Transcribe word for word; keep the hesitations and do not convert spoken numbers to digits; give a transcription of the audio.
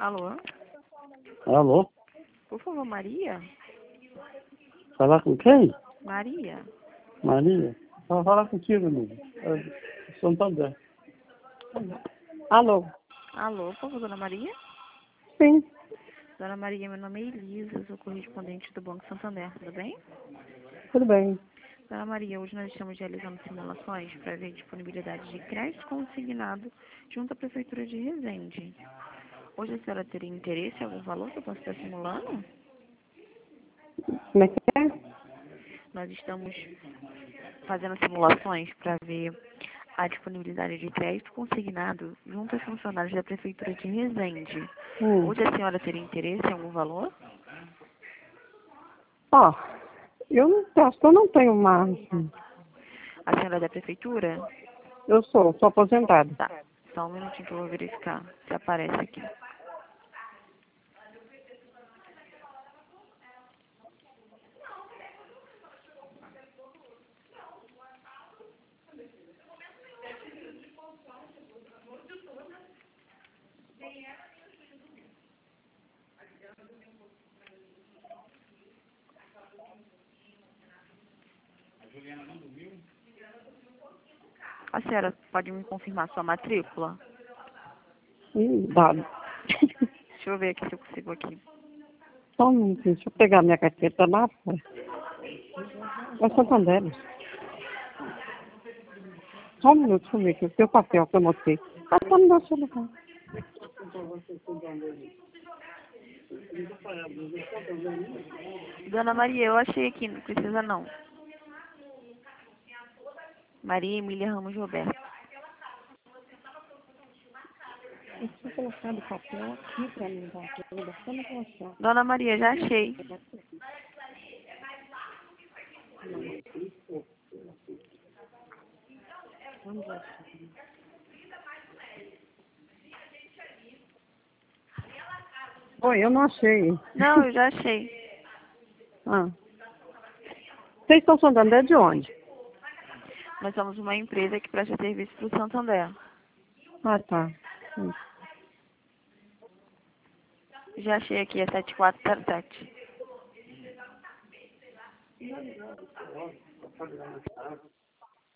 Alô? Alô? Por favor, Maria? Falar com quem? Maria? Maria? Fala falar contigo, amigo. É Santander. Alô? Alô, por favor, Dona Maria? Sim, Dona Maria, meu nome é Elisa, sou correspondente do Banco Santander, tudo bem? tudo bem. Dona Maria, hoje nós estamos realizando simulações para ver a disponibilidade de crédito consignado junto à Prefeitura de Resende. Hoje a senhora teria interesse em algum valor que eu possa estar simulando? Como é que é? Nós estamos fazendo simulações para ver a disponibilidade de crédito consignado junto aos funcionários da Prefeitura de Resende. Hum. Hoje a senhora teria interesse em algum valor? Ó, eu não acho que eu não tenho margem. A senhora é da Prefeitura? Eu sou, sou aposentada. Tá, só um minutinho que eu vou verificar se aparece aqui. A senhora pode me confirmar sua matrícula? Hum, dado. Deixa eu ver aqui se eu consigo aqui. Só um minutinho, deixa eu pegar minha carteira tá lá fora. É Santander. Só um minuto, deixa eu ver aqui, o seu papel que eu mostrei. Ah, tá no meu celular. Dona Maria, eu achei aqui, não precisa não. Maria Emília Ramos Roberto. Eu tinha colocado o papel aqui pra mim, tá? Eu vou só me achar. Dona Maria, já achei. Vamos achar. Oi, eu não achei. Não, eu já achei. Ah. Vocês estão Santander de onde? Nós somos uma empresa que presta serviço para o Santander. Ah, tá. Hum. Já achei aqui, é sete quatro zero sete.